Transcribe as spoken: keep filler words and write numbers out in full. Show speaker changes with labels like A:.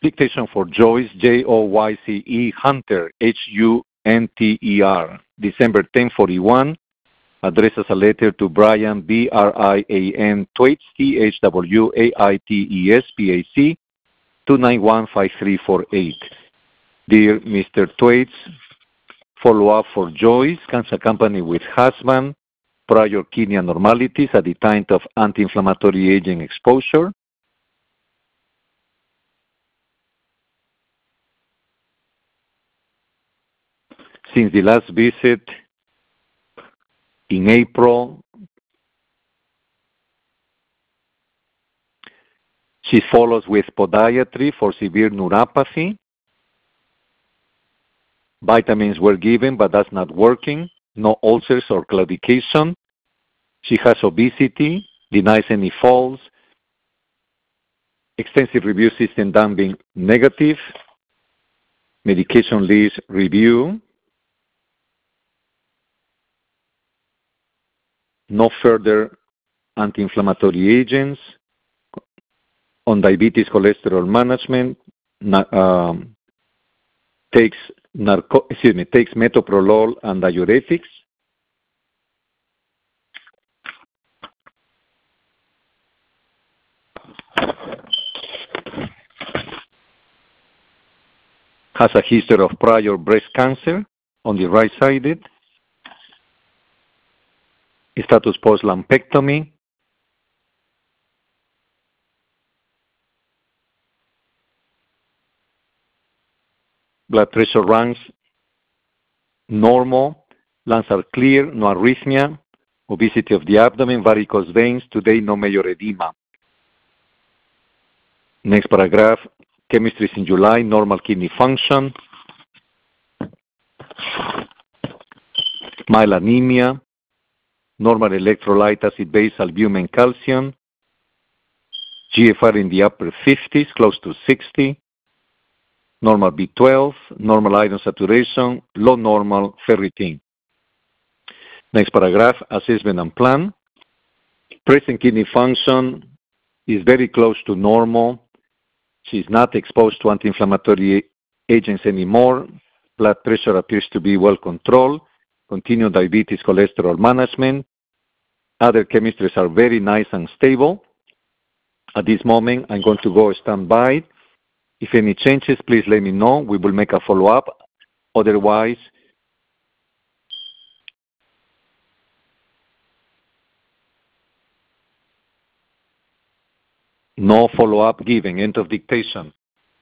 A: Dictation for Joyce, J O Y C E, Hunter, H U N T E R, December tenth, forty-one. Addresses a letter to Brian, B R I A N, Thwaites, T H W A I T E S, P A C, two nine one five three four eight. Dear Mister Thwaites, follow-up for Joyce, cancer company with husband, prior kidney abnormalities at the time of anti-inflammatory agent exposure. Since the last visit in April, she follows with podiatry for severe neuropathy. Vitamins were given, but that's not working. No ulcers or claudication. She has obesity, denies any falls. Extensive review system done being negative. Medication list review. No further anti-inflammatory agents. On diabetes, cholesterol management, um, takes narco excuse me, takes metoprolol and diuretics. Has a history of prior breast cancer on the right-sided. Status post-lumpectomy. Blood pressure runs normal. Lungs are clear, no arrhythmia. Obesity of the abdomen, varicose veins. Today, no major edema. Next paragraph. Chemistry in July, normal kidney function. Mild anemia. Normal electrolyte, acid-base, albumin, calcium. G F R in the upper fifties, close to sixty. Normal B twelve, normal iron saturation, low normal ferritin. Next paragraph, assessment and plan. Present kidney function is very close to normal. She's not exposed to anti-inflammatory agents anymore. Blood pressure appears to be well controlled. Continued diabetes, cholesterol management. Other chemistries are very nice and stable. At this moment, I'm going to go stand by. If any changes, please let me know. We will make a follow-up. Otherwise, no follow-up given. End of dictation.